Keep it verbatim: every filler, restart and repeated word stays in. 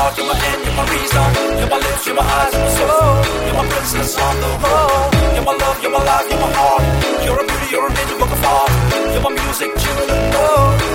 start, you're my end, you're my reason. You're my lips, you're my eyes, you're my soul. You're my princess on the road. You're my love, you're my life, you're my heart. You're a beauty, you're a man, you look afar. You're my music, you know.